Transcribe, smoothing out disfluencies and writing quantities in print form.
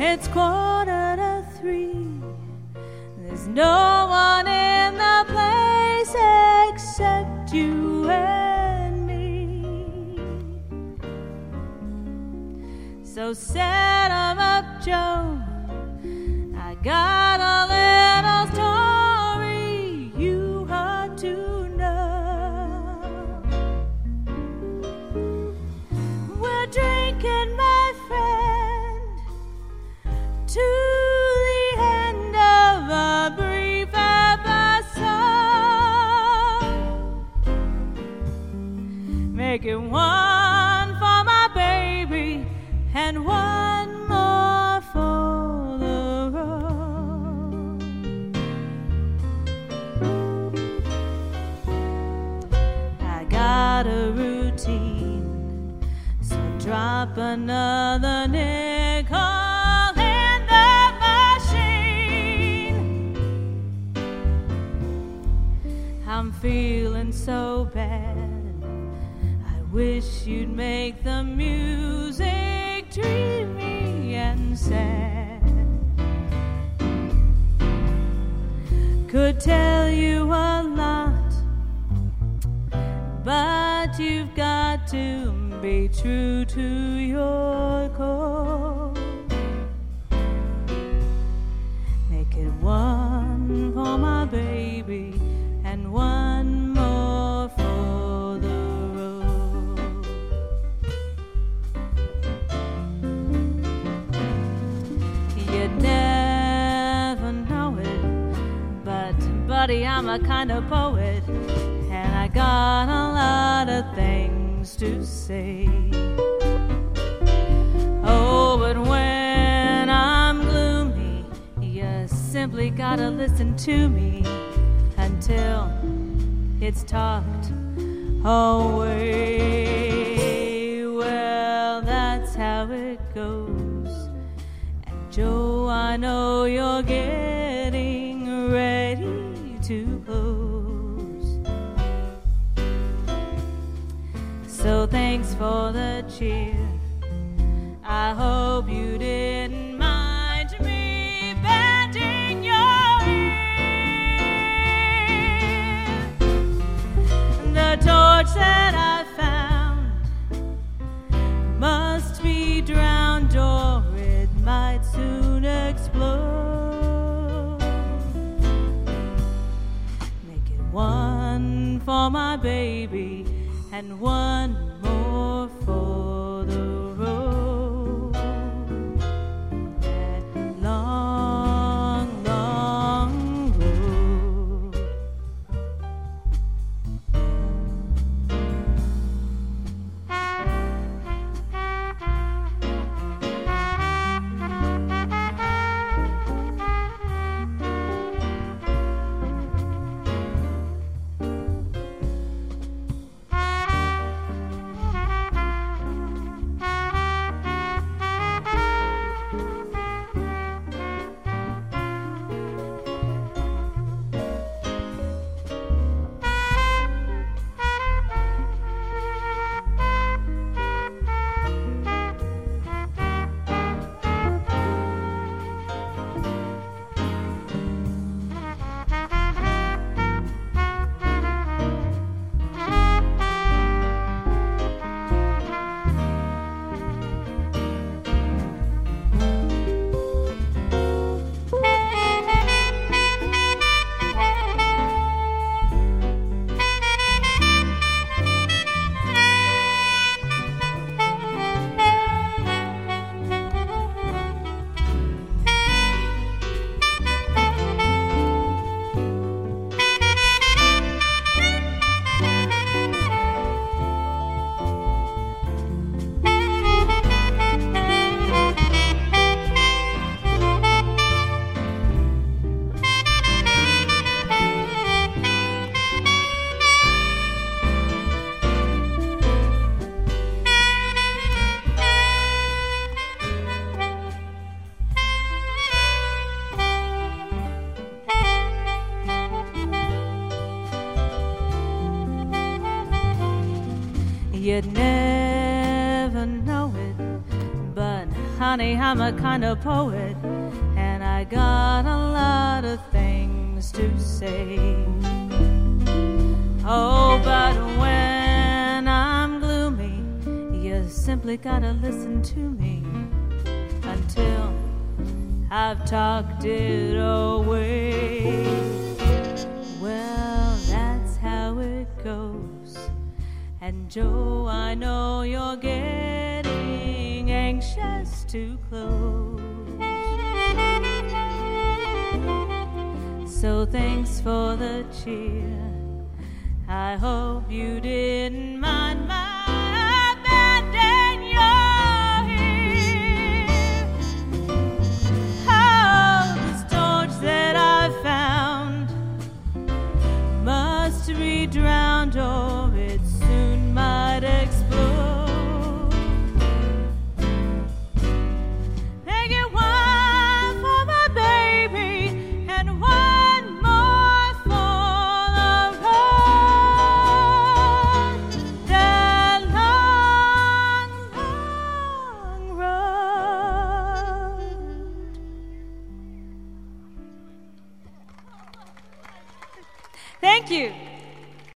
It's 2:45. There's no one in the place except you and me. So set 'em up, Joe. I got a little story you ought to know. We're drinking, my friend, to the end of a brief episode. Making one for my baby and one more for the road. I got a routine, so drop another nickel in the machine. I'm feeling so bad, I wish you'd make the music dreamy and sad. Could tell you a lot, but you've got to be true to your core. Make it one for my baby and one more for the road. You never know it, but buddy, I'm a kind of poet, and I got a lot of things to say. Oh, but when I'm gloomy, you simply gotta listen to me until it's talked away. Well, that's how it goes. And Joe, I know you're getting ready to close. So thanks for the cheer. I hope you didn't mind me bending your ear. The torch that I found must be drowned or it might soon explode. Make it one for my baby and one more for the road. That long, long road. You'd never know it, but I honey, I'm a kind of poet, and I got a lot of things to say. Oh, but when I'm gloomy, you simply gotta listen to me until I've talked it away. Well, that's how it goes. And Joe, I know you're getting anxious to close. So thanks for the cheer. I hope you didn't mind my abandon your ear. Oh, this torch that I found must be drowned or it soon might explode. Make it one for my baby and one more for the road, the long, long road. Thank you.